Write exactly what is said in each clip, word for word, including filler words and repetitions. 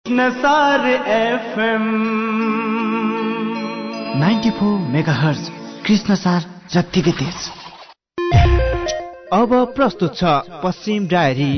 नसार FM चौरानब्बे megahertz Krishnasar जत्तिकै तेज। अब प्रस्तुत छ पश्चिम डायरी।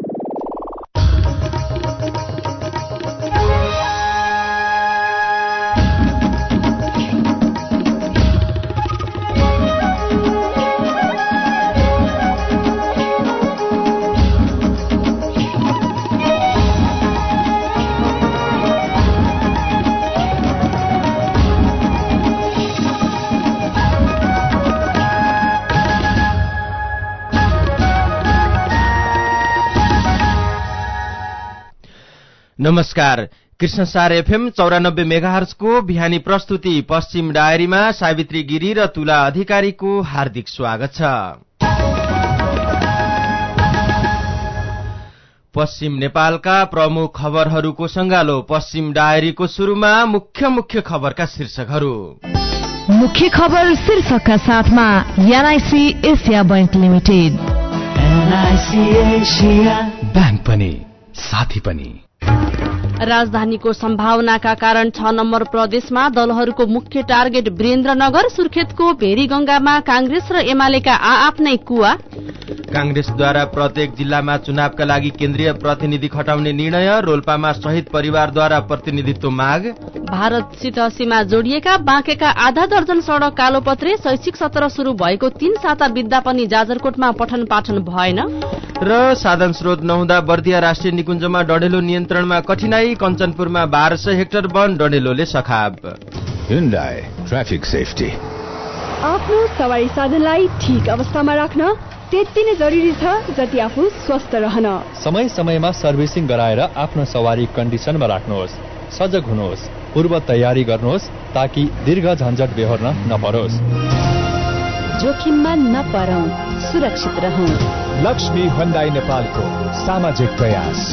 नमस्कार। कृष्णसार एफएम चौरानब्बे मेगाहर्जको बिहानी प्रस्तुति पश्चिम डायरीमा सावित्री गिरी र तुला अधिकारीको हार्दिक स्वागत छ। पश्चिम नेपालका प्रमुख खबरहरूको संगालो। पश्चिम डायरीको शुरूमा मुख्य मुख्य खबरका शीर्षकहरू। मुख्य खबर शीर्षकका साथमा NIC Asia bank limited. NIC Asia bank पनि साथी पनि। राजधानीको सम्भावनाका कारण छ नम्बर प्रदेशमा दलहरूको मुख्य टार्गेट वीरेन्द्रनगर। सुर्खेतको भेरीगंगामा कांग्रेस र एमालेका आआफ्नै कुवा। कांग्रेसद्वारा प्रत्येक जिल्लामा चुनावका लागि केन्द्रीय प्रतिनिधि खटाउने निर्णय। रोल्पामा शहीद परिवारद्वारा प्रतिनिधित्व माग। भारतसित सीमा जोडिएका बाँकेका आधा दर्जन सड़क कालोपत्रे। शैक्षिक सत्र शुरू भएको तीन साता बित्दा पनि जाजरकोटमा पठन पाठन भएन। र साधन स्रोत नहुँदा बर्दिया राष्ट्रिय निकुञ्जमा डढेलो नियन्त्रणमा कठिनाई। कञ्चनपुरमा बाह्र सय हेक्टर वन डढेलोले सखाब। Hyundai traffic safety. आफ्नो सवारी साधनलाई ठीक अवस्थामा राख्न त्यति नै जरुरी छ जति आफू स्वस्थ रहन। समय समयमा सर्भिसिङ गराएर आफ्नो सवारी कन्डिसनमा राख्नुहोस्। सजग हुनुहोस्, पूर्व तयारी गर्नुहोस् ताकि दीर्घ झन्झट बेहोर्न नपरोस्। जोखिममा नपरौं, सुरक्षित रहौं। लक्ष्मी Hyundai नेपालको सामाजिक प्रयास।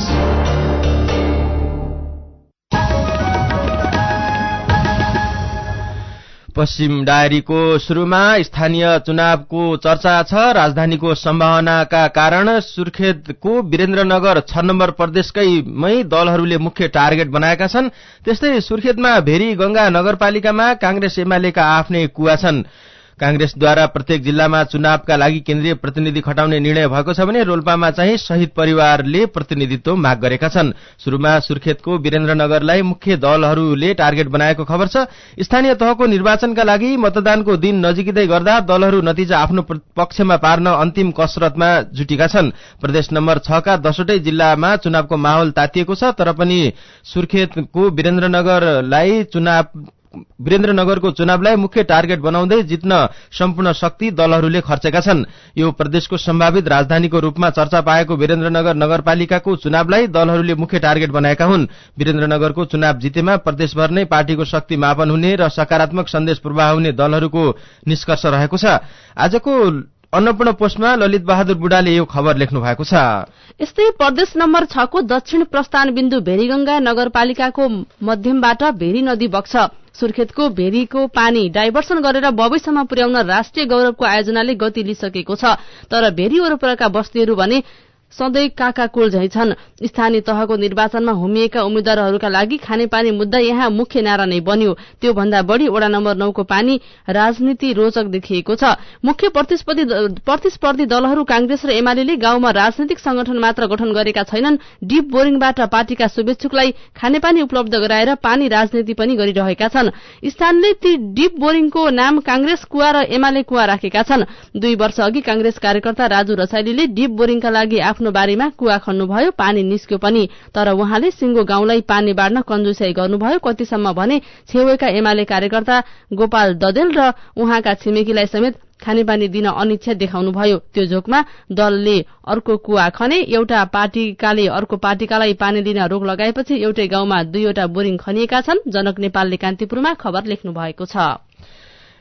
पश्चिम डायरीको शुरूमा स्थानीय चुनावको चर्चा छ। राजधानीको सम्भावनाका कारण सुर्खेतको वीरेन्द्रनगर छ नम्बर प्रदेशकैमै दलहरूले मुख्य टार्गेट बनाएका छन्। त्यस्तै सुर्खेतमा भेरीगंगा नगरपालिकामा कांग्रेस एमालेका आफ्नै कुवा छन्। कांग्रेसद्वारा प्रत्येक जिल्लामा चुनावका लागि केन्द्रीय प्रतिनिधि खटाउने निर्णय भएको छ भने रोल्पामा चाहिँ शहीद परिवारले प्रतिनिधित्व माग गरेका छन्। शुरूमा सुर्खेतको वीरेन्द्रनगरलाई मुख्य दलहरूले टार्गेट बनाएको खबर छ। स्थानीय तहको निर्वाचनका लागि मतदानको दिन नजिकै गर्दा दलहरू नतिजा आफ्नो पक्षमा पार्न अन्तिम कसरतमा जुटेका छन्। प्रदेश नम्बर छ का दसवटै जिल्लामा चुनावको माहौल तातिएको छ। तर पनि सुर्खेतको वीरेन्द्रनगरलाई चुनाव वीरेन्द्रनगरको चुनावलाई मुख्य टार्गेट बनाउँदै जित्न सम्पूर्ण शक्ति दलहरूले खर्चेका छन्। यो प्रदेशको सम्भावित राजधानीको रूपमा चर्चा पाएको वीरेन्द्रनगर नगरपालिकाको चुनावलाई दलहरूले मुख्य टार्गेट बनाएका हुन्। वीरेन्द्रनगरको चुनाव जितेमा प्रदेशभर नै पार्टीको शक्ति मापन हुने र सकारात्मक सन्देश प्रवाह हुने दलहरूको निष्कर्ष रहेको छ। आजको अन्नपूर्ण पोस्टमा ललित बहादुर बुढाले यो खबर लेख्नु भएको छ। यस्तै प्रदेश नम्बर छ को दक्षिण प्रस्थान बिन्दु भेरीगंगा नगरपालिकाको मध्यमबाट भेरी नदी बग्छ। सुर्खेतको भेरीको पानी डाइभर्सन गरेर भविष्यमा पुर्याउन राष्ट्रिय गौरवको आयोजनाले गति लिइसकेको छ। तर भेरी वरपरका बस्तीहरू भने सधैँ काकाकुल झै छन्। स्थानीय तहको निर्वाचनमा हुमिएका उम्मेद्वारहरूका लागि खानेपानी मुद्दा यहाँ मुख्य नारा नै बन्यो। त्यो भन्दा बढ़ी वडा नम्बर नौ को पानी राजनीति रोचक देखिएको छ। मुख्य प्रतिस्पर्धी प्रतिस्पर्धी दलहरू कांग्रेस र एमाले गाउँमा राजनीतिक संगठन मात्र गठन गरेका छैनन्। डीप बोरिङबाट पार्टीका शुभेच्छुकलाई खानेपानी उपलब्ध गराएर पानी राजनीति पनि गरिरहेका छन्। स्थानले ती डीप बोरिङको नाम कांग्रेस कुवा र एमाले कुवा राखेका छन्। दुई वर्ष अघि कांग्रेस कार्यकर्ता राजु रसाइलीले डीप बोरिङका लागि आफ्नो बारीमा कुवा खन्नुभयो, पानी निस्क्यो पनि। तर उहाँले सिंगो गाउँलाई पानी बाँड्न कन्जुसाई गर्नुभयो। कतिसम्म भने छेउका एमाले कार्यकर्ता गोपाल ददेल र उहाँका छिमेकीलाई समेत खानेपानी दिन अनिच्छा देखाउनुभयो। त्यो जोकमा दलले अर्को कुवा खने। एउटा पार्टीकाले अर्को पार्टीकालाई पानी दिन रोक लगाएपछि एउटै गाउँमा दुईवटा बोरिङ खनिएका छन्। जनक नेपालले कान्तिपुरमा खबर लेख्नु भएको छ।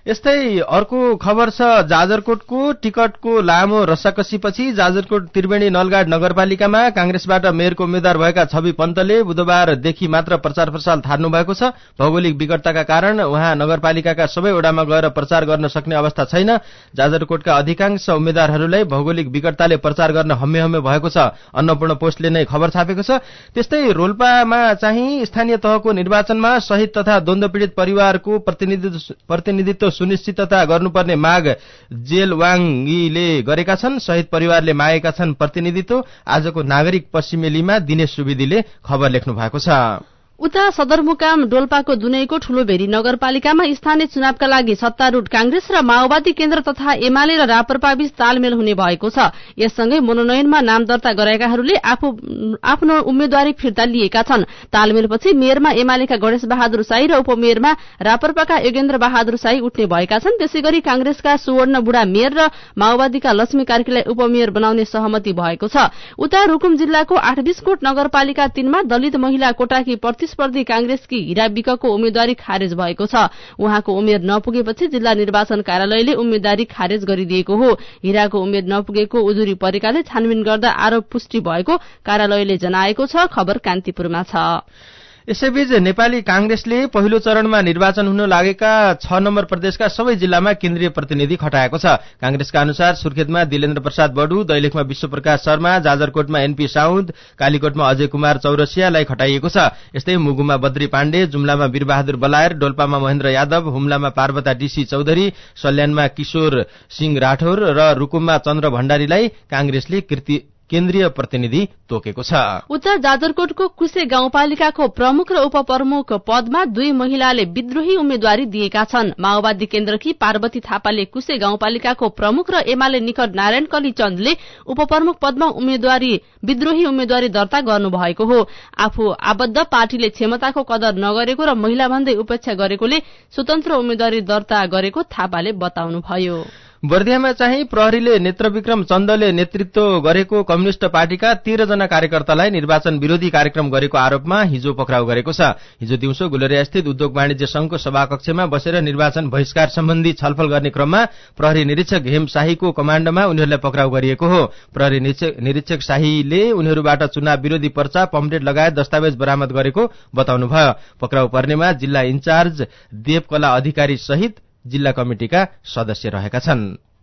यस्तै अर्को खबर छ जाजरकोटको टिकटको लामो रसाकसीपछि जाजरकोट त्रिवेणी नलगाड नगरपालिकामा कांग्रेसबाट मेयरको उम्मेद्वार भएका छवि पन्तले बुधबारदेखि मात्र प्रचार प्रसार थाल्नु भएको छ। भौगोलिक विकटताका कारण उहाँ नगरपालिकाका सबै वडामा गएर प्रचार गर्न सक्ने अवस्था छैन। जाजरकोटका अधिकांश उम्मेद्वारहरूलाई भौगोलिक विकटताले प्रचार गर्न हम्मे हम्मे भएको छ। अन्नपूर्ण पोस्टले नै खबर छापेको छ। त्यस्तै रोल्पामा चाहिँ स्थानीय तहको निर्वाचनमा शहीद तथा द्वन्द्व पीडित परिवारको प्रतिनिधित्व प्रतिनिधित्व सुनिश्चितता गर्नुपर्ने माग जेल वाङीले गरेका छन्। शहीद परिवारले मागेका छन् प्रतिनिधित्व। आजको नागरिक पश्चिमेलीमा दिनेश सुवेदीले खबर लेख्नु भएको छ। उता सदरमुकाम डोल्पाको दुनैको ठूलोभेरी नगरपालिकामा स्थानीय चुनावका लागि सत्तारूढ कांग्रेस र माओवादी केन्द्र तथा एमाले र रापरपाबीच तालमेल हुने भएको छ। यससँगै मनोनयनमा नाम दर्ता गराएकाहरूले आफू आफ्नो उम्मेद्वारी फिर्ता लिएका छन्। तालमेलपछि मेयरमा एमालेका गणेश बहादुर साई र उपमेयरमा रापरपाका योगेन्द्र बहादुर साई उठ्ने भएका छन्। त्यसैगरी कांग्रेसका सुवर्ण बुढा मेयर र माओवादीका लक्ष्मी कार्कीलाई उपमेयर बनाउने सहमति भएको छ। उता रुकुम जिल्लाको आठबीसकोट नगरपालिका तीनमा दलित महिला कोटाकी प्रतिस्पर्धी कांग्रेसकी हिरा विकको उम्मेद्वारी खारेज भएको छ। उहाँको उमेर नपुगेपछि जिल्ला निर्वाचन कार्यालयले उम्मेद्वारी खारेज गरिदिएको हो। हिराको उमेर नपुगेको उजुरी परेकाले छानबिन गर्दा आरोप पुष्टि भएको कार्यालयले जनाएको छ। खबर कान्तिपुरमा छ। यसैबीच नेपाली कांग्रेसले पहिलो चरणमा निर्वाचन हुन लागेका छ नम्बर प्रदेशका सबै जिल्लामा केन्द्रीय प्रतिनिधि खटाएको छ। कांग्रेसका अनुसार सुर्खेतमा दिलेन्द्र प्रसाद बडु, दैलेखमा विश्वप्रकाश शर्मा, जाजरकोटमा एनपी साउद, कालीकोटमा अजय कुमार चौरसियालाई खटाइएको छ। यस्तै मुगुमा बद्री पाण्डे, जुम्लामा वीरबहादुर बलायर, डोल्पामा महेन्द्र यादव, हुम्लामा पार्वता डीसी चौधरी, सल्यानमा किशोर सिंह राठौर र रुकुममा चन्द्र भण्डारीलाई कांग्रेसले कृति केन्द्रीय प्रतिनिधि तोकेको छ। उत्तर जाजरकोटको कुसे गाउँपालिकाको प्रमुख र उपप्रमुख पदमा दुई महिलाले विद्रोही उम्मेद्वारी दिएका छन्। माओवादी केन्द्रकी पार्वती थापाले कुसे गाउँपालिकाको प्रमुख र एमाले निकट नारायण कली चन्दले उपप्रमुख पदमा उम्मेद्वारी विद्रोही उम्मेद्वारी दर्ता गर्नुभएको हो। आफू आबद्ध पार्टीले क्षमताको कदर नगरेको र महिला भन्दै उपेक्षा गरेकोले स्वतन्त्र उम्मेद्वारी दर्ता गरेको थापाले बताउनुभयो। बर्दियामा चाहिँ प्रहरीले नेत्रविक्रम चन्दले नेतृत्व गरेको कम्युनिष्ट पार्टीका तेह्र जना कार्यकर्तालाई निर्वाचन विरोधी कार्यक्रम गरेको आरोपमा हिजो पक्राउ गरेको छ। हिजो दिउँसो गुलरिया स्थित उद्योग वाणिज्य संघको सभाकक्षमा बसेर निर्वाचन बहिष्कार सम्बन्धी छलफल गर्ने क्रममा प्रहरी निरीक्षक हेम शाहीको कमाण्डमा उनीहरूलाई पक्राउ गरिएको हो। प्रहरी निरीक्षक शाहीले उनीहरूबाट चुनाव विरोधी पर्चा, पम्पलेट लगायत दस्तावेज बरामद गरेको बताउनुभयो। पक्राउ पर्नेमा जिल्ला इन्चार्ज देवकला अधिकारी सहित जिल्ला कमिटिका सदस्य रहेका छन्।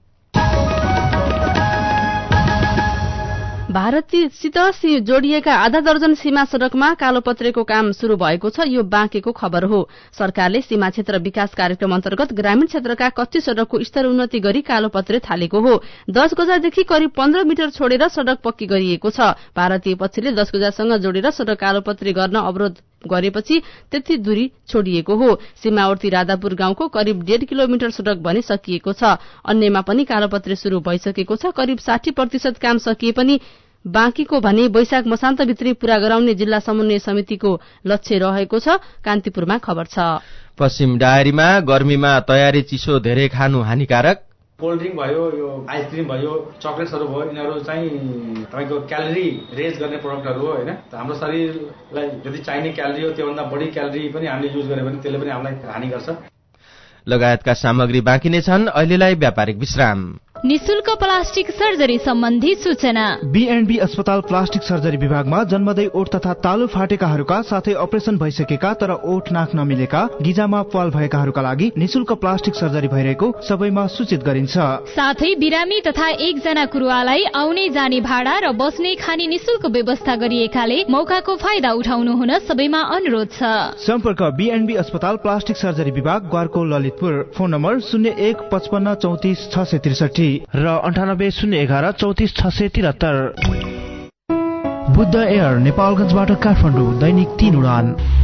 भारतसित जोडिएका आधा दर्जन सीमा सड़कमा कालोपत्रेको काम शुरू भएको छ। यो बाँकेको खबर हो। सरकारले सीमा क्षेत्र विकास कार्यक्रम अन्तर्गत ग्रामीण क्षेत्रका कच्ची सड़कको स्तर उन्नति गरी कालोपत्रे थालेको हो। दश गजादेखि करिब पन्ध्र मिटर छोडेर सड़क पक्की गरिएको छ। भारतीय पक्षले दश गजासँग जोडेर सड़क कालोपत्री गर्न अवरोध गरेपछि त्यति दूरी छोडिएको हो। सीमावर्ती राधापुर गाउँको करिब डेढ किलोमिटर सड़क भने सकिएको छ। अन्यमा पनि कालोपत्री शुरू भइसकेको छ। करिब साठी प्रतिशत काम सकिए पनि बाँकीको भने वैशाख मसान्तभित्रै पूरा गराउने जिल्ला समन्वय समितिको लक्ष्य रहेको छ। कान्तिपुरमा खबर छ। पश्चिम डायरीमा गर्मीमा तयारी चिसो धेरै खानु हानिकारक। कोल्ड ड्रिंक भयो, यो आइसक्रिम भयो, चकलेट्सहरू भयो, यिनीहरू चाहिँ तपाईँको क्यालोरी रेज गर्ने प्रोडक्टहरू हो होइन। हाम्रो शरीरलाई जति चाहिने क्यालोरी हो त्योभन्दा बढी क्यालोरी पनि हामीले युज गर्यो भने त्यसले पनि हामीलाई हानि गर्छ। लगायतका सामग्री बाँकी नै छन्। अहिलेलाई व्यापारिक विश्राम। निशुल्क प्लास्टिक सर्जरी सम्बन्धी सूचना। बीएनबी अस्पताल प्लास्टिक सर्जरी विभागमा जन्मदै ओठ तथा तालु फाटेकाहरूका साथै अपरेसन भइसकेका तर ओठ नाक नमिलेका, गिजामा प्वाल भएकाहरूका लागि निशुल्क प्लास्टिक सर्जरी भइरहेको सबैमा सूचित गरिन्छ। साथै बिरामी तथा एकजना कुरुवालाई आउने जाने भाडा र बस्ने खाने निशुल्क व्यवस्था गरिएकाले मौकाको फाइदा उठाउनु हुन सबैमा अनुरोध छ। सम्पर्क बीएनबी अस्पताल प्लास्टिक सर्जरी विभाग, ग्वारको ललितपुर। फोन नम्बर शून्य एक पचपन्न चौतिस छ सय त्रिसठी र अन्ठानब्बे शून्य एघार चौतिस छ सय त्रिहत्तर। बुद्ध एयर नेपालगञ्जबाट काठमाडौँ दैनिक तीन उडान।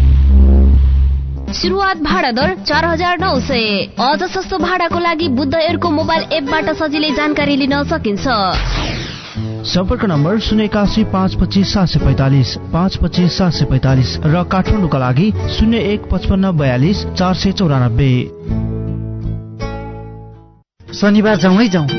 शुरुआत भाडा दर चार हजार नौ सय। अझ सस्तो भाडाको लागि बुद्ध एयरको मोबाइल एपबाट सजिलै जानकारी लिन सकिन्छ। सम्पर्क नम्बर शून्य एकासी पाँच पच्चिस सात सय पैंतालिस पाँच पच्चिस सात सय पैंतालिस र काठमाडौँका लागि शून्य एक पचपन्न बयालिस चार सय चौरानब्बे। शनिबार जाउँ है जाउँ।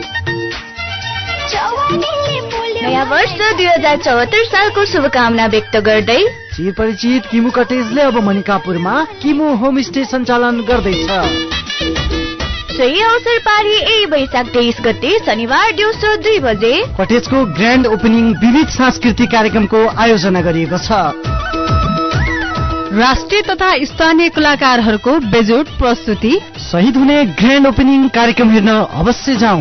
नयाँ वर्ष दुई हजार चौहत्तर सालको शुभकामना व्यक्त गर्दै चिर परिचित किमु कटेजले अब मणिकापुरमा किमु होमस्टे सञ्चालन गर्दैछ। सही अवसर पारी यही वैशाख तेइस गते शनिबार दिउँसो दुई बजे कटेजको ग्रान्ड ओपनिङ विविध सांस्कृतिक कार्यक्रमको आयोजना गरिएको छ। राष्ट्रिय तथा स्थानीय कलाकारहरूको बेजोड प्रस्तुति। शहीद हुने ग्रान्ड ओपनिङ कार्यक्रम हेर्न अवश्य जाउँ।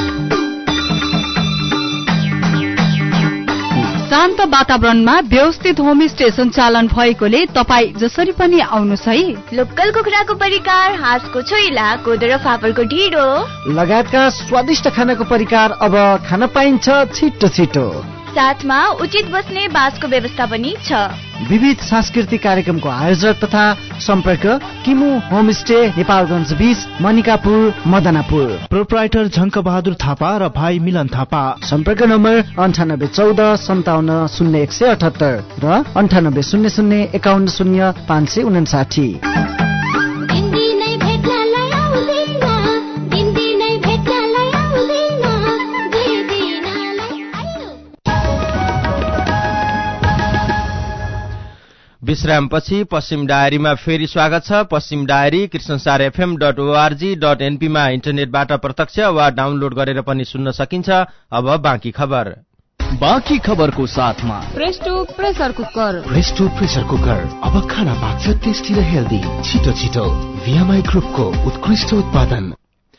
शान्त वातावरणमा व्यवस्थित होमस्टे सञ्चालन भएकोले तपाईँ जसरी पनि आउनुहोस् है। लोकल कुखुराको परिकार, हाँसको छोइला, कोदो र फापरको ढिँडो लगायतका स्वादिष्ट खानाको परिकार अब खान पाइन्छ छिटो छिटो। साथमा उचित बस्ने बासको व्यवस्था पनि छ। विविध सांस्कृतिक कार्यक्रमको आयोजक तथा सम्पर्क किमु होमस्टे नेपालगञ्ज बीस मनिकापुर मदनापुर। प्रोप्राइटर झङ्क बहादुर थापा र भाइ मिलन थापा। सम्पर्क नम्बर अन्ठानब्बे चौध सन्ताउन्न शून्य एक सय अठहत्तर र अन्ठानब्बे शून्य शून्य एकाउन्न शून्य पाँच सय उनासाठी। विश्रामपछि पश्चिम डायरीमा फेरि स्वागत छ। पश्चिम diary Krishnasar FM dot ORG dot एनपीमा इन्टरनेटबाट प्रत्यक्ष वा डाउनलोड गरेर पनि सुन्न सकिन्छ। अब बाँकी खबर। बाँकी खबरको साथमा Presto pressure cooker. Presto pressure cooker अब खाना पाक्छ टेस्टी र हेल्दी छिटो छिटो। भिएमआई ग्रुपको उत्कृष्ट उत्पादन।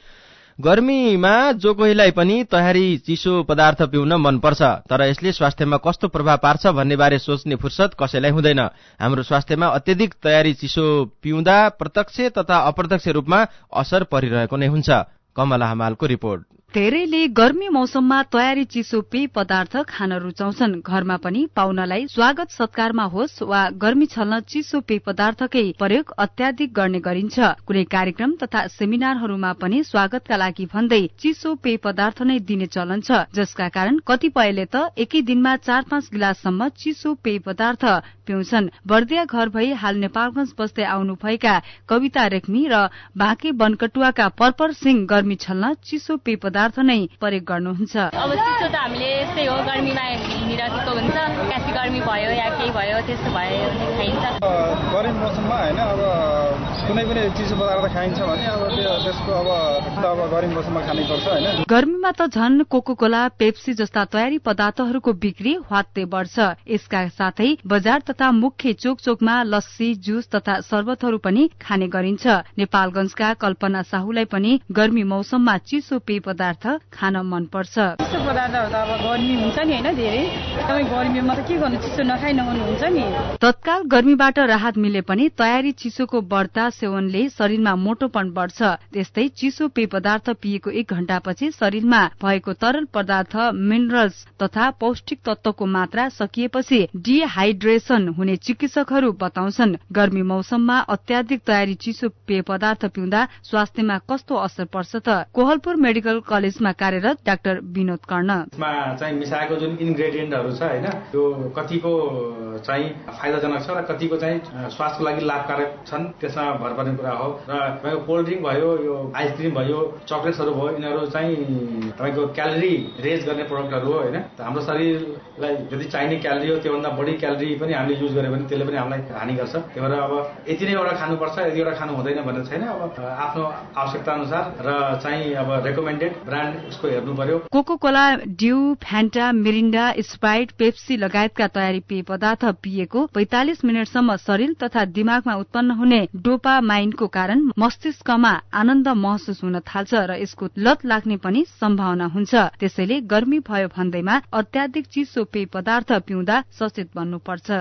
गर्मीमा जो कोहीलाई पनि तयारी चिसो पदार्थ पिउन मनपर्छ, तर यसले स्वास्थ्यमा कस्तो प्रभाव पार्छ भन्ने बारे सोच्ने फुर्सद कसैलाई हुँदैन। हाम्रो स्वास्थ्यमा अत्यधिक तयारी चिसो पिउँदा प्रत्यक्ष तथा अप्रत्यक्ष रूपमा असर परिरहेको नै हुन्छ। कमला हमालको रिपोर्ट। धेरैले गर्मी मौसममा तयारी चिसो पेय पदार्थ खान रुचाउँछन्। घरमा पनि पाहुनालाई स्वागत सत्कारमा होस् वा गर्मी छल्न चिसो पेय पदार्थकै प्रयोग अत्याधिक गर्ने गरिन्छ। कुनै कार्यक्रम तथा सेमिनारहरूमा पनि स्वागतका लागि भन्दै चिसो पेय पदार्थ नै दिने चलन छ, जसका कारण कतिपयले त एकै दिनमा चार पाँच गिलाससम्म चिसो पेय पदार्थ पिउँछन्। बर्दिया घर भई हाल नेपालगञ्ज बस्दै आउनुभएका कविता रेग्मी र बाँके बनकटुवाका पर्पर सिंह गर्मी छल्न चिसो पेय पदार्थ नै प्रयोग गर्नुहुन्छ। अब चिसो त हामीले यस्तै हो, गर्मीमा हिँडिरहेको हुन्छ, कासी गर्मी भयो या केही भयो त्यस्तो भयो खाइन्छ। गर्मी मौसममा हैन अब कुनै पनि चिसो पदार्थ खाइन्छ भने अब त्यो त्यसको अब अब गर्मी मौसममा खानै पर्छ हैन। गर्मीमा त झन् कोको कोला, पेप्सी जस्ता तयारी पदार्थहरूको बिक्री ह्वात्तै बढ्छ। यसका साथै बजार तथा मुख्य चोक चोकमा लस्सी, जुस तथा शरबतहरू पनि खाने गरिन्छ। नेपालगञ्जका कल्पना साहुलाई पनि गर्मी मौसममा चिसो पेय पदार्थ खान मन पर्छ। चिसो पदार्थहरू त अब गर्मी हुन्छ नि हैन, धेरै तपाईँ गर्मीमा त के गर्नु, चिसो नखाइ नहुनु हुन्छ नि। तत्काल गर्मीबाट राहत मिले पनि तयारी चिसोको बढ्ता सेवनले शरीरमा मोटोपन बढ्छ। त्यस्तै चिसो पेय पदार्थ पिएको एक घण्टापछि शरीरमा भएको तरल पदार्थ, मिनरल्स तथा पौष्टिक तत्वको मात्रा सकिएपछि डिहाइड्रेसन हुने चिकित्सकहरू बताउँछन्। गर्मी मौसममा अत्याधिक तयारी चिसो पेय पदार्थ पिउँदा स्वास्थ्यमा कस्तो असर पर्छ त? कोहलपुर मेडिकल कलेजमा कार्यरत डाक्टर विनोद कर्ण। यसमा चाहिँ मिसाएको जुन इन्ग्रेडियन्टहरू छ हैन, त्यो कतिको चाहिँ फाइदाजनक छ र कतिको चाहिँ स्वास्थ्यको लागि लाभकारक छन् त्यसमा भर पर्ने कुरा हो। र तपाईको कोल्ड ड्रिंक भयो, यो आइसक्रिम भयो, चकलेट्सहरू भयो, यिनीहरू चाहिँ तपाईको क्यालोरी रेज गर्ने प्रोडक्टहरू हो हैन। हाम्रो शरीरलाई जति चाहिने क्यालोरी हो त्योभन्दा बढी क्यालोरी पनि हामीले युज गर्यो भने त्यसले पनि हामीलाई हानि गर्छ। त्यही भएर अब यति नै एउटा खानुपर्छ, यति एउटा खानु हुँदैन भन्ने छैन। अब आफ्नो आवश्यकता अनुसार र चाहिँ अब रेकमेन्डेड ब्रान्ड उसको हेर्नु पर्यो। Coca Cola, Dew, Fanta, Mirinda, Sprite, Pepsi लगायतका तयारी पेय पदार्थ पिएको पैंतालिस मिनटसम्म शरीर तथा दिमागमा उत्पन्न हुने डोपामाइनको कारण मस्तिष्कमा आनन्द महसुस हुन थाल्छ र यसको लत लाग्ने पनि सम्भावना हुन्छ। त्यसैले गर्मी भयो भन्दैमा अत्याधिक चिसो पेय पदार्थ पिउँदा सचेत बन्नुपर्छ।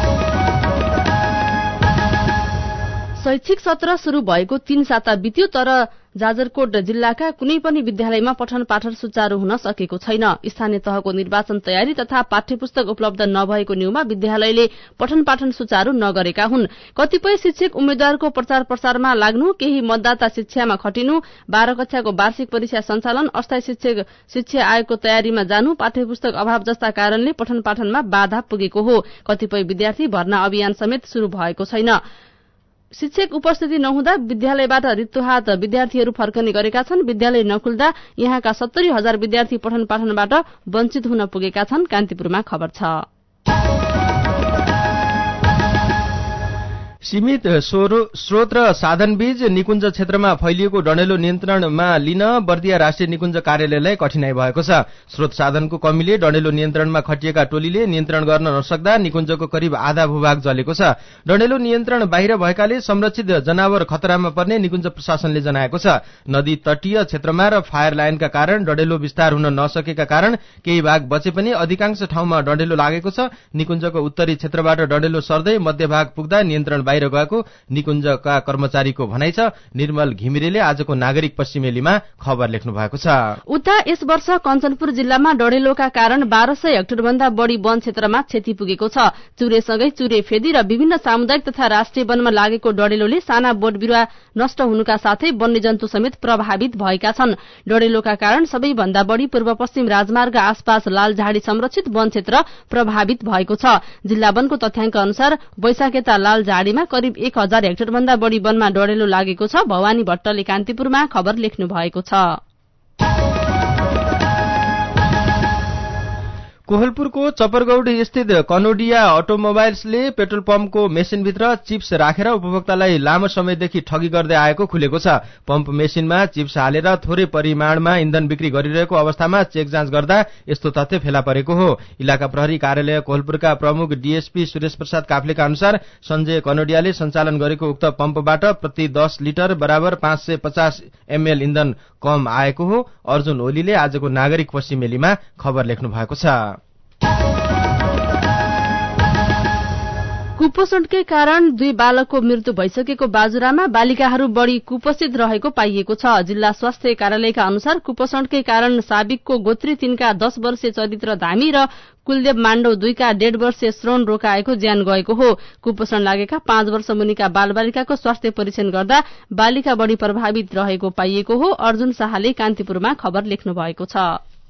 शैक्षिक सत्र शुरू भएको तीन साता बित्यो, तर जाजरकोट जिल्लाका कुनै पनि विद्यालयमा पठन पाठन सुचारू हुन सकेको छैन। स्थानीय तहको निर्वाचन तयारी तथा पाठ्यपुस्तक उपलब्ध नभएको न्यूमा विद्यालयले पठन पाठन सुचारू नगरेका हुन्। कतिपय शिक्षक उम्मेद्वारको प्रचार प्रसारमा लाग्नु, केही मतदाता शिक्षामा खटिनु, बाह्र कक्षाको वार्षिक परीक्षा सञ्चालन, अस्थायी शिक्षक शिक्षा आयोगको तयारीमा जानु, पाठ्यपुस्तक अभाव जस्ता कारणले पठन पाठनमा बाधा पुगेको हो। कतिपय विद्यार्थी भर्ना अभियान समेत शुरू भएको छैन। शिक्षक उपस्थिति नहुँदा विद्यालयबाट रित्तोहात विद्यार्थीहरू फर्कने गरेका छन्। विद्यालय नखुल्दा यहाँका सत्तरी हजार विद्यार्थी पठन पाठनबाट वञ्चित हुन पुगेका छन्। कान्तिपुरमा खबर छ। सीमित स्रोत र साधनबीज निकुञ्ज क्षेत्रमा फैलिएको डडेलो नियन्त्रणमा लिन बर्दिया राष्ट्रिय निकुञ्ज कार्यालयलाई कठिनाई भएको छ। स्रोत साधनको कमीले डडेलो नियन्त्रणमा खटिएका टोलीले नियन्त्रण गर्न नसक्दा निकुञ्जको करिब आधा भूभाग जलेको छ। डडेलो नियन्त्रण बाहिर भएकाले संरक्षित जनावर खतरामा पर्ने निकुञ्ज प्रशासनले जनाएको छ। नदी तटीय क्षेत्रमा र फायर लाइनका कारण डडेलो विस्तार हुन नसकेका कारण केही भाग बचे पनि अधिकांश ठाउँमा डडेलो लागेको छ। निकुञ्जको उत्तरी क्षेत्रबाट डडेलो सर्दै मध्यभाग पुग्दा नियन्त्रण बाहिर गएको निकुञ्जका कर्मचारीको भनाइ छ। निर्मल घिमिरेले आजको नागरिक पश्चिमेलीमा खबर लेख्नु भएको छ। उता यस वर्ष कञ्चनपुर जिल्लामा डडेलोका कारण बाह्र सय हेक्टर भन्दा बढ़ी वन क्षेत्रमा क्षति पुगेको छ। चुरेसँगै चुरे फेदी र विभिन्न सामुदायिक तथा राष्ट्रिय वनमा लागेको डडेलोले साना बोट बिरुवा नष्ट हुनुका साथै वन्यजन्तु समेत प्रभावित भएका छन्। डडेलोका कारण सबैभन्दा बढ़ी पूर्व पश्चिम राजमार्ग आसपास लालझाडी संरक्षित वन क्षेत्र प्रभावित भएको छ। जिल्ला वनको तथ्याङ्क अनुसार वैशाखेता लालझाडीमा करिब एक हजार हेक्टर भन्दा बढ़ी वनमा डडेलो लागेको छ। भवानी भट्टले कान्तिपुरमा खबर लेख्नु भएको छ। कोहलपुरको चपरगौड स्थित कनोडिया अटोमोबाइल्सले पेट्रोल पम्पको मेसिनभित्र चिप्स राखेर उपभोक्तालाई लामो समयदेखि ठगी गर्दै आएको खुलेको छ। पम्प मेसिनमा चिप्स हालेर थोरै परिमाणमा इन्धन बिक्री गरिरहेको अवस्थामा चेक जाँच गर्दा यस्तो तथ्य फेला परेको हो। इलाका प्रहरी कार्यालय कोहलपुरका प्रमुख डीएसपी सुरेश प्रसाद काफ्लेका अनुसार सञ्जय कनोडियाले सञ्चालन गरेको उक्त पम्पबाट प्रति दस लिटर बराबर पाँच सय पचास एमएल इन्धन कम आएको हो। अर्जुन ओलीले आजको नागरिक पश्चिमेलीमा खबर लेख्नु भएको छ। कुपोषणकै कारण दुई बालकको मृत्यु भइसकेको बाजुरामा बालिकाहरू बढ़ी कुपोषित रहेको पाइएको छ। जिल्ला स्वास्थ्य कार्यालयका अनुसार कुपोषणकै कारण साबिकको गोत्री तीनका दस वर्षीय चरित्र धामी र कुलदेव माण्डव दुईका डेढ वर्षीय श्रवण रोकाएको ज्यान गएको हो। कुपोषण लागेका पाँच वर्ष मुनिका बालबालिकाको स्वास्थ्य परीक्षण गर्दा बालिका बढ़ी प्रभावित रहेको पाइएको हो। अर्जुन शाहले कान्तिपुरमा खबर लेख्नु भएको छ।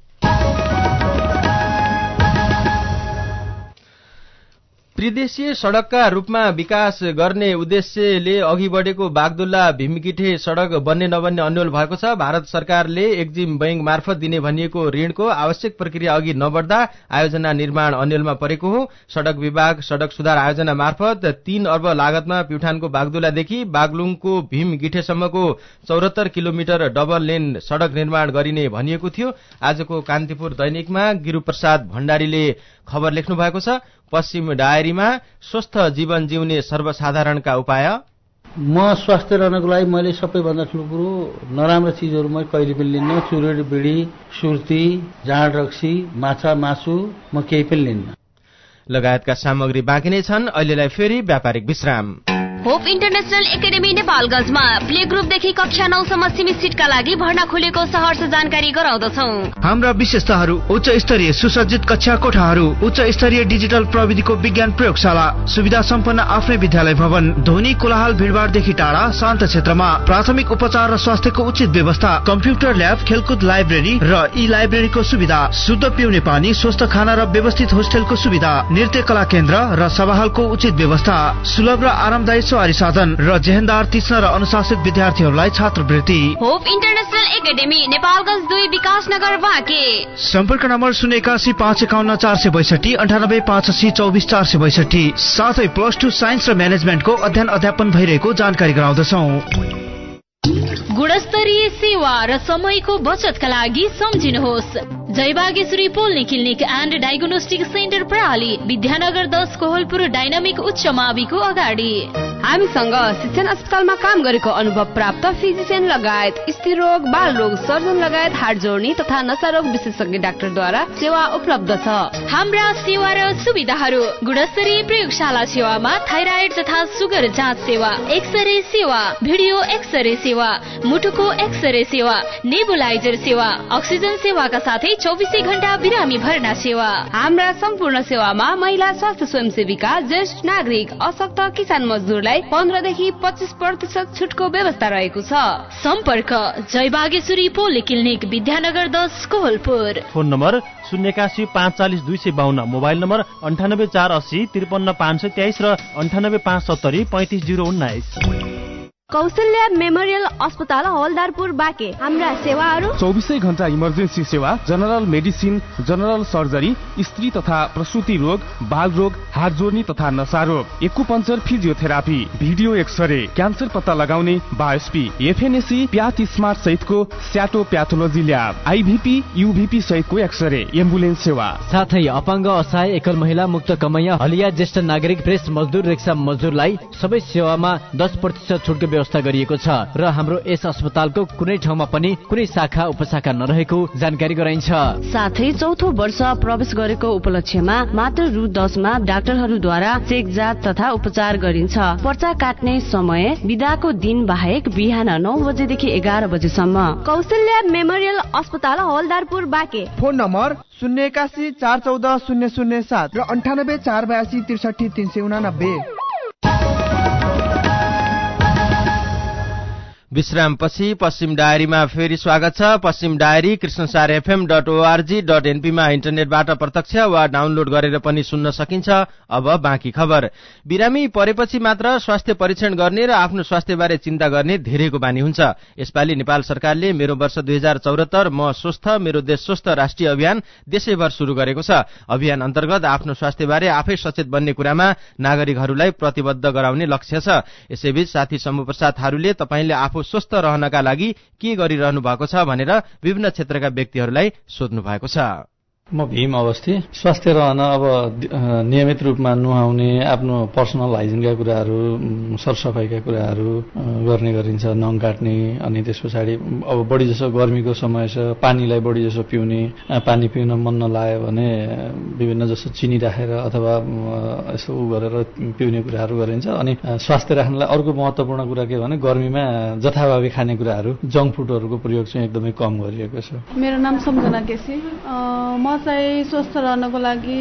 त्रिदेशीय सड़कका रूपमा विकास गर्ने उद्देश्यले अघि बढ़ेको बागदुल्ला भीमगिठे सड़क बन्ने नबन्ने अन्यल भएको छ। भारत सरकारले एक्जिम बैंक मार्फत दिने भनिएको ऋणको आवश्यक प्रक्रिया अघि नबढ्दा आयोजना निर्माण अन्यलमा परेको हो। सड़क विभाग सड़क सुधार आयोजना मार्फत तीन अर्ब लागतमा प्युठानको बागदुल्लादेखि बागलुङको भीमगिठेसम्मको चौरात्तर किलोमिटर डबल लेन सड़क निर्माण गरिने भनिएको थियो। आजको कान्तिपुर दैनिकमा गिरुप्रसाद भण्डारीले खबर लेख्नु भएको छ। पश्चिम डायरीमा स्वस्थ जीवन जिउने सर्वसाधारणका उपाय। म स्वास्थ्य रहनको लागि मैले सबैभन्दा ठुलो कुरो नराम्रो चिजहरू म कहिले पनि लिन्न। चुरोट बिडी सुर्ती जाँड रक्सी माछा मासु म केही पनि लिन्न लगायतका सामग्री बाँकी नै छन्। अहिलेलाई फेरि व्यापारिक विश्राम। होप इन्टरनेशनल एकाडेमी नेपालगञ्जमा प्ले ग्रुपदेखि कक्षा नौसम्म सीमित सीटका लागि भर्ना खुलेको सहर्ष जानकारी गराउँदछौ। हाम्रा विशेषताहरू उच्च स्तरीय सुसज्जित कक्षा कोठाहरू, उच्च स्तरीय डिजिटल प्रविधिको विज्ञान प्रयोगशाला, सुविधा सम्पन्न आफ्नै विद्यालय भवन, ध्वनि कोलाहल भिडभाडदेखि टाढा शान्त क्षेत्रमा, प्राथमिक उपचार र स्वास्थ्यको उचित व्यवस्था, कम्प्युटर ल्याब, खेलकुद लाइब्रेरी र ई लाइब्रेरीको सुविधा, शुद्ध पिउने पानी, स्वस्थ खाना र व्यवस्थित होस्टेलको सुविधा, नृत्य कला केन्द्र र सभाहालको उचित व्यवस्था, सुलभ र आरामदायी सवारी साधन र जेहेन्दार तीक्ष्ण र अनुशासित विद्यार्थीहरूलाई छात्रवृत्ति। होप इन्टरनेशनल एकाडेमी नेपालगञ्ज दुई विकासनगर बाँके। सम्पर्क नम्बर शून्य एकासी पाँच एकाउन्न चार सय बैसठी अन्ठानब्बे पाँच असी चौबिस चार सय बैसठी। साथै प्लस टू साइन्स र म्यानेजमेन्टको अध्ययन अध्यापन भइरहेको जानकारी गराउँदछौ। गुणस्तरीय सेवा र समयको बचतका लागि सम्झिनुहोस् जयबागेश्वरी पोल्ने क्लिनिक एन्ड डायग्नोस्टिक सेन्टर प्रणाली, विद्यानगर दस कोहलपुर डाइनामिक उच्च माविको अगाडि। हामीसँग शिक्षण अस्पतालमा काम गरेको अनुभव प्राप्त फिजिसियन लगायत स्त्री रोग, बाल रोग सर्जन लगायत हाड जोड्ने तथा नशा रोग विशेषज्ञ डाक्टरद्वारा सेवा उपलब्ध छ। हाम्रा सेवा र सुविधाहरू: गुणस्तरीय प्रयोगशाला सेवामा थाइराइड तथा सुगर जाँच सेवा, एक्सरे सेवा, भिडियो एक्सरे सेवा, मुटुको एक्सरे सेवा, नेबुलाइजर सेवा, अक्सिजन सेवाका साथै चौबिसै घण्टा बिरामी भर्ना सेवा। हाम्रा सम्पूर्ण सेवामा महिला स्वास्थ्य स्वयंसेविका, ज्येष्ठ नागरिक, अशक्त किसान मजदुरलाई पन्ध्रदेखि पच्चिस प्रतिशत छुटको व्यवस्था रहेको छ। सम्पर्क जयबागेश्वरी पोली क्लिनिक, विद्यानगर दस कोहलपुर। फोन नम्बर शून्य एकासी पाँच चालिस दुई सय बाहन्न, मोबाइल नम्बर अन्ठानब्बे चार अस्सी त्रिपन्न पाँच सय तेइस र अन्ठानब्बे पाँच सत्तरी पैँतिस जिरो उन्नाइस। कौशल्या मेमोरियल अस्पताल हवलदारपुर बाँके। हाम्रा सेवाहरू चौबिसै घण्टा इमर्जेन्सी सेवा, जनरल मेडिसिन, जनरल सर्जरी, स्त्री तथा प्रसुति रोग, बाल रोग, हात जोड्ने तथा नशा रोग, acupuncture, physiotherapy, video x-ray, cancer पत्ता लगाउने, बायोस्पी, एफएनएसी, प्याथ स्मार्ट सहितको स्याटो प्याथोलोजी ल्याब, आइभीपी, युभीपी सहितको एक्सरे, एम्बुलेन्स सेवा, साथै अपाङ्ग, असहाय, एकल महिला, मुक्त कमैया, हलिया, ज्येष्ठ नागरिक, प्रेस मजदुर, रिक्सा मजदुरलाई सबै सेवामा दस प्रतिशत छुटको व्यवस्था गरिएको छ र हाम्रो यस अस्पतालको कुनै ठाउँमा पनि कुनै शाखा उपशाखा नरहेको जानकारी गराइन्छ। साथै चौथो वर्ष प्रवेश गरेको उपलक्ष्यमा मात्र रु दसमा डाक्टरहरूद्वारा चेक जाँच तथा उपचार गरिन्छ। पर्चा काट्ने समय बिदाको दिन बाहेक बिहान नौ बजेदेखि एघार बजेसम्म। कौशल्या मेमोरियल अस्पताल हवलदारपुर बाँके। फोन नम्बर शून्य एकासी चार चौध शून्य शून्य सात र अन्ठानब्बे चार बयासी त्रिसठी तीन सय उनानब्बे। विश्रामपछि पश्चिम डायरीमा फेरि स्वागत छ। पश्चिम diary Krishnasar FM dot ORG dot एनपीमा इन्टरनेटबाट प्रत्यक्ष वा डाउनलोड गरेर पनि सुन्न सकिन्छ। अब बाँकी खबर। बिरामी परेपछि मात्र स्वास्थ्य परीक्षण गर्ने र आफ्नो स्वास्थ्यबारे चिन्ता गर्ने धेरैको बानी हुन्छ। यसपालि नेपाल सरकारले मेरो वर्ष दुई हजार चौरात्तर म स्वस्थ मेरो देश स्वस्थ राष्ट्रिय अभियान देशैभर शुरू गरेको छ। अभियान अन्तर्गत आफ्नो स्वास्थ्यबारे आफै सचेत बन्ने कुरामा नागरिकहरूलाई प्रतिबद्ध गराउने लक्ष्य छ। यसैबीच साथी शम्भु प्रसाद थारूले तपाईंले आफू स्वस्थ रहनका लागि के गरिरहनु भएको छ भनेर विभिन्न क्षेत्रका व्यक्तिहरूलाई सोध्नु भएको छ। म भीम अवस्थी। स्वास्थ्य रहन अब नियमित रूपमा नुहाउने, आफ्नो पर्सनल हाइजिनका कुराहरू, सरसफाइका कुराहरू गर्ने गरिन्छ, नङ काट्ने, अनि त्यस पछाडि अब बढी जसो गर्मीको समय छ, पानीलाई बढी जसो पिउने, पानी पिउन मन नलाग्यो भने विभिन्न जसो चिनी राखेर अथवा यसो उ गरेर पिउने कुराहरू गरिन्छ। अनि स्वास्थ्य राख्नलाई अर्को महत्त्वपूर्ण कुरा के भने गर्मीमा जथाभावी खानेकुराहरू, जङ्क फुडहरूको प्रयोग चाहिँ एकदमै कम गरिएको छ। मेरो नाम सम्झना केसी। म चाहिँ स्वस्थ रहनको लागि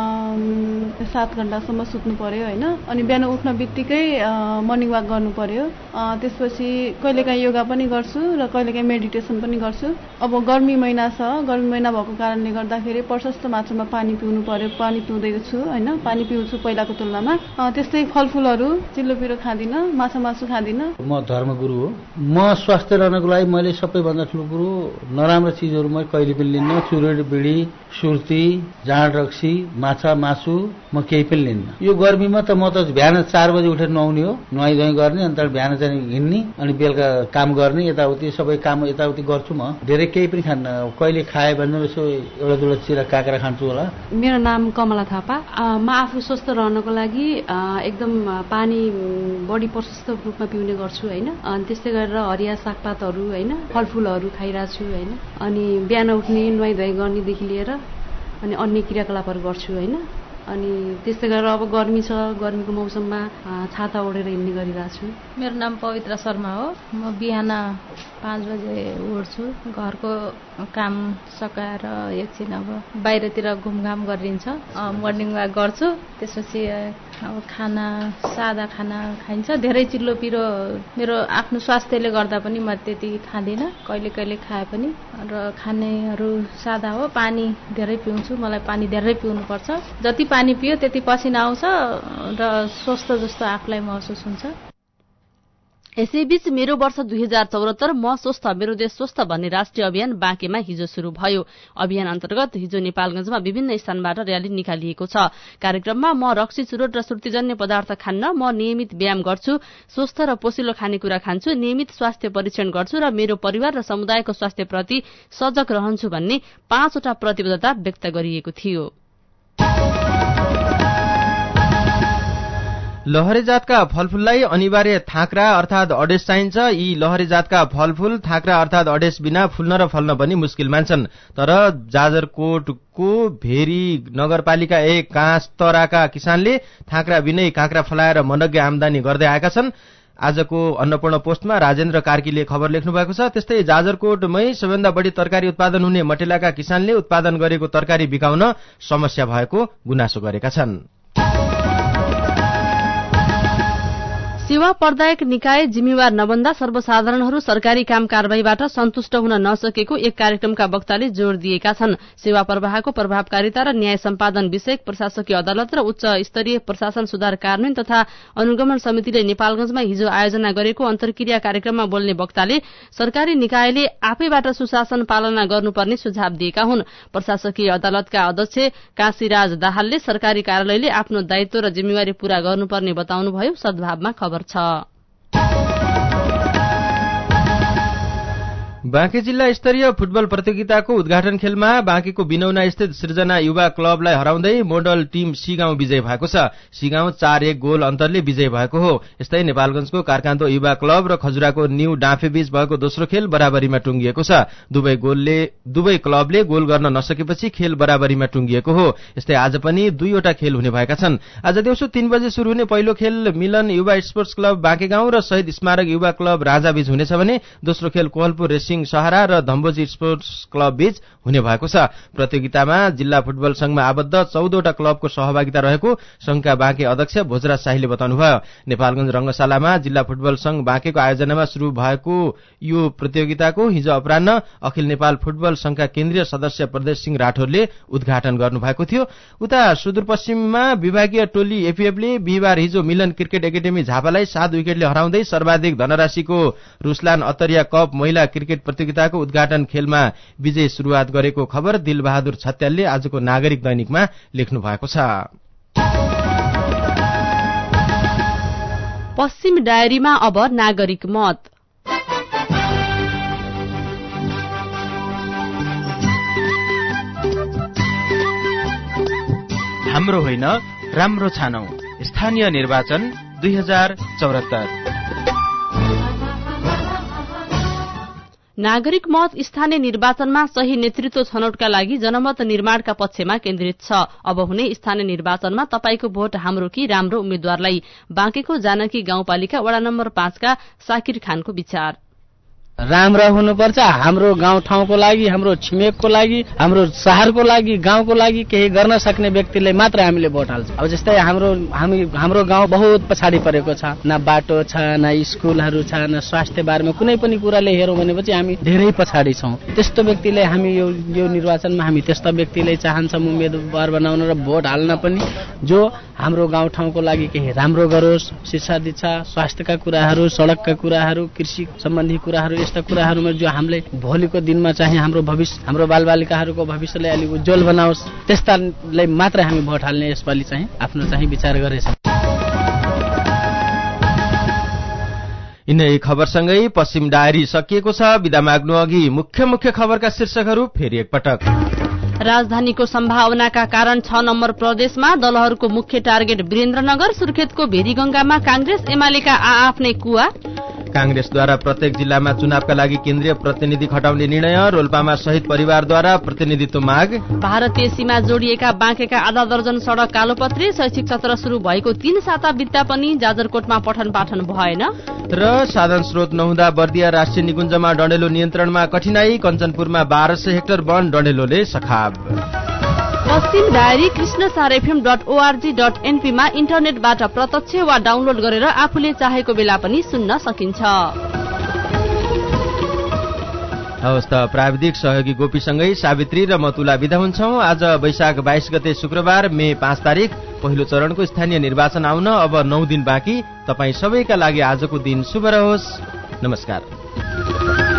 सात घण्टासम्म सुत्नु पर्यो होइन, अनि बिहान उठ्न बित्तिकै मर्निङ वाक गर्नु पर्यो। त्यसपछि कहिलेकाहीँ योगा पनि गर्छु र कहिलेकाहीँ मेडिटेसन पनि गर्छु। अब गर्मी महिना छ, गर्मी महिना भएको कारणले गर्दाखेरि प्रशस्त मात्रामा पानी पिउनु पर्यो। पानी पिउँदैछु होइन, पानी पिउँछु पहिलाको तुलनामा। त्यस्तै फलफुलहरू, चिल्लो पिरो खाँदिनँ, माछा मासु खाँदिनँ। म धर्मगुरु हो। म स्वास्थ्य रहनको लागि मैले सबैभन्दा ठुलो कुरो नराम्रो चिजहरू म कहिले पनि लिन्न। चुरोट, बिडी, सुर्ती, जाँड रक्सी, माछा मासु म केही पनि लिन्न। यो गर्मीमा त म त बिहान चार बजे उठेर नुहाउने हो, नुहाइ धुवाइ गर्ने, अन्त बिहान चाहिँ हिँड्ने, अनि बेलुका काम गर्ने, यताउति सबै काम यताउति गर्छु। म धेरै केही पनि खान्न। कहिले खाए भने यसो एउटा दुईवटा चिरा काँक्रा खान्छु होला। मेरो नाम कमला थापा। म आफू स्वस्थ रहनको लागि एकदम पानी बढी प्रशस्त रूपमा पिउने गर्छु होइन, अनि त्यस्तै गरेर हरिया सागपातहरू होइन, फलफुलहरू खाइरहेको छु होइन, अनि बिहान उठ्ने, नुहाइ धुवाइ गर्नेदेखि लिएर अनि अन्य क्रियाकलापहरू गर्छु होइन। अनि त्यस्तै गरेर अब गर्मी छ, गर्मीको मौसममा छाता ओढेर हिँड्ने गरिरहेको छु। मेरो नाम पवित्र शर्मा हो। म बिहान पाँच बजे उठ्छु, घरको काम सकाएर एकछिन अब बाहिरतिर घुमघाम गरिन्छ, मर्निङ वाक गर्छु। त्यसपछि अब खाना सादा खाना खाइन्छ। धेरै चिल्लो पिरो मेरो आफ्नो स्वास्थ्यले गर्दा पनि म त्यति खाँदिनँ, कहिले कहिले खाए पनि। र खानेहरू सादा हो। पानी धेरै पिउँछु, मलाई पानी धेरै पिउनुपर्छ। जति पानी पियो त्यति पसिना आउँछ र स्वस्थ जस्तो आफूलाई महसुस हुन्छ। यसैबीच मेरो वर्ष दुई हजार चौरात्तर म स्वस्थ मेरो देश स्वस्थ भन्ने राष्ट्रिय अभियान बाँकेमा हिजो शुरू भयो। अभियान अन्तर्गत हिजो नेपालगञ्जमा विभिन्न स्थानबाट र्याली निकालिएको छ। कार्यक्रममा म रक्सी, चुरोट र सुर्तीजन्य पदार्थ खान्न, म नियमित व्यायाम गर्छु, स्वस्थ र पोषिलो खानेकुरा खान्छु, नियमित स्वास्थ्य परीक्षण गर्छु र मेरो परिवार र समुदायको स्वास्थ्यप्रति सजग रहन्छु भन्ने पाँचवटा प्रतिबद्धता व्यक्त गरिएको थियो। लहरे जातका फलफूललाई अनिवार्य थाक्रा अर्थात अडेस चाहिन्छ। यी लहरे जातका फलफूल थाक्रा अर्थात अडेस बिना फुल्न र फल्न पनि मुस्किल मान्छन्। तर जाजरकोटको भेरी नगरपालिका एक काँचतराका किसानले थाक्रा बिनै काँक्रा फलाएर मनग्य आमदानी गर्दै आएका छन्। आजको अन्नपूर्ण पोस्टमा राजेन्द्र कार्कीले खबर लेख्नु भएको छ। त्यस्तै जाजरकोटमै सबैभन्दा बढी तरकारी उत्पादन हुने मटेलाका किसानले उत्पादन गरेको तरकारी बिकाउन समस्या भएको गुनासो गरेका छन्। सेवा प्रदायक निकाय जिम्मेवार नबन्दा सर्वसाधारणहरू सरकारी काम कारबाहीबाट सन्तुष्ट हुन नसकेको एक कार्यक्रमका वक्ताले जोड़ दिएका छन्। सेवा प्रवाहको प्रभावकारिता र न्याय सम्पादन विषयक प्रशासकीय अदालत र उच्च स्तरीय प्रशासन सुधार कार्यान्वयन तथा अनुगमन समितिले नेपालगंजमा हिजो आयोजना गरेको अन्तर्क्रिया कार्यक्रममा बोल्ने वक्ताले सरकारी निकायले आफैबाट सुशासन पालना गर्नुपर्ने सुझाव दिएका हुन्। प्रशासकीय अदालतका अध्यक्ष काशीराज दाहालले सरकारी कार्यालयले आफ्नो दायित्व र जिम्मेवारी पूरा गर्नुपर्ने बताउनुभयो। सद्भावमा खबर छ। बाँके जिल्ला स्तरीय फुटबल प्रतियोगिताको उद्घाटन खेलमा बाँकेको बिनौना स्थित सृजना युवा क्लबलाई हराउँदै मोडल टीम सिगाउँ विजय भएको छ। सिगाउँ चार एक गोल अन्तरले विजय भएको हो। यस्तै नेपालगंजको कारकान्दो युवा क्लब र खजुराको न्यू डाँफे बीच भएको दोस्रो खेल बराबरीमा टुंगिएको छ। दुवै गोलले दुवै क्लबले गोल गर्न नसकेपछि खेल बराबरीमा टुंगिएको हो। यस्तै आज पनि दुईवटा खेल हुने भएका छन्। आज दिउँसो तीन बजे शुरू हुने पहिलो खेल मिलन युवा स्पोर्ट्स क्लब बाँके गाउँ र शहीद स्मारक युवा क्लब राजा बीच हुनेछ भने दोस्रो खेल कोहलपुर रेसिङ सहारा र धम्बोजी स्पोर्ट्स क्लब बीच हुने भएको छ। प्रतियोगितामा जिल्ला फुटबल संघमा आबद्ध चौधवटा क्लबको सहभागिता रहेको संघका बाँके अध्यक्ष भोजराज शाहीले बताउनुभयो। नेपालगंज रंगशालामा जिल्ला फुटबल संघ बाँकेको आयोजनामा शुरू भएको यो प्रतियोगिताको हिजो अपराह्न अखिल नेपाल फुटबल संघका केन्द्रीय सदस्य प्रदेश सिंह राठौरले उद्घाटन गर्नुभएको थियो। उता सुदूरपश्चिममा विभागीय टोली एपीएफले बिहिबार हिजो मिलन क्रिकेट एकाडेमी झापालाई सात विकेटले हराउँदै सर्वाधिक धनराशिको रुसलान अतरिया कप महिला क्रिकेट प्रतियोगिताको उद्घाटन खेलमा विजय शुरूआत गरेको खबर दिलबहादुर छत्यालले आजको नागरिक दैनिकमा लेख्नु भएको छ। पश्चिम डायरीमा अब नागरिक मत। हाम्रो होइन राम्रो छानौ स्थानीय निर्वाचन दुई हजार चौहत्तर। नागरिक मत स्थानीय निर्वाचनमा सही नेतृत्व छनौटका लागि जनमत निर्माणका पक्षमा केन्द्रित छ। अब हुने स्थानीय निर्वाचनमा तपाईको भोट हाम्रो कि राम्रो उम्मेद्वारलाई। बाँकेको जानकी गाउँपालिका वडा नम्बर पाँचका साकिर खानको विचार। राम्रा हुनुपर्छ। हाम्रो गाउँ ठाउँको लागि, हाम्रो छिमेकको लागि, हाम्रो शहरको लागि, गाउँको लागि केही गर्न सक्ने व्यक्तिलाई मात्र हामीले भोट हाल्छौँ। अब जस्तै हाम्रो हामी हाम्रो गाउँ बहुत पछाडि परेको छ। न बाटो छ, न स्कुलहरू छ, न स्वास्थ्य बारेमा कुनै पनि कुराले हेरौँ भनेपछि हामी धेरै पछाडि छौँ। त्यस्तो व्यक्तिलाई हामी यो यो निर्वाचनमा हामी त्यस्ता व्यक्तिलाई चाहन्छौँ उम्मेदवार बनाउन र भोट हाल्न पनि जो हाम्रो गाउँ ठाउँको लागि केही राम्रो गरोस्। शिक्षा दीक्षा, स्वास्थ्यका कुराहरू, सडकका कुराहरू, कृषि सम्बन्धी कुराहरू, यस्ता कुराहरूमा जो हामीले भोलिको दिनमा चाहिँ हाम्रो भविष्य हाम्रो बालबालिकाहरूको भविष्यलाई अलिक उज्जवल बनाओस् त्यस्तालाई मात्र हामी भोट हाल्ने यसपालि चाहिँ आफ्नो चाहिँ विचार गरेछौँ। यिनै खबरसँगै पश्चिम डायरी सकिएको छ। बिदा माग्नु अघि मुख्य मुख्य खबरका शीर्षकहरू फेरि एकपटक। राजधानीको सम्भावनाका कारण छ नम्बर प्रदेशमा दलहरूको मुख्य टार्गेट वीरेन्द्रनगर। सुर्खेतको भेरीगंगामा कांग्रेस एमालेका आआफ्नै कुवा। कांग्रेसद्वारा प्रत्येक जिल्लामा चुनावका लागि केन्द्रीय प्रतिनिधि खटाउने निर्णय। रोल्पामा शहीद परिवारद्वारा प्रतिनिधित्व माग। भारतीय सीमा जोडिएका बाँकेका आधा दर्जन सड़क कालोपत्री। शैक्षिक सत्र शुरू भएको तीन साता बित्दा पनि जाजरकोटमा पठन पाठन भएन। र साधन स्रोत नहुँदा बर्दिया राष्ट्रिय निकुञ्जमा डडेलो नियन्त्रणमा कठिनाई। कञ्चनपुरमा बाह्र सय हेक्टर वन डडेलोले सखाब। पश्चिम diary Krishnasar FM dot ORG dot एनपीमा इन्टरनेटबाट प्रत्यक्ष वा डाउनलोड गरेर आफूले चाहेको बेला पनि सुन्न सकिन्छ। हवस् त, प्राविधिक सहयोगी गोपीसँगै सावित्री र मतुला बिदा हुन्छौं। आज वैशाख बाइस गते शुक्रबार मे पाँच तारिक पहिलो चरणको स्थानीय निर्वाचन आउन अब नौ दिन बाँकी। तपाईँ सबैका लागि आजको दिन शुभ रहोस्। नमस्कार।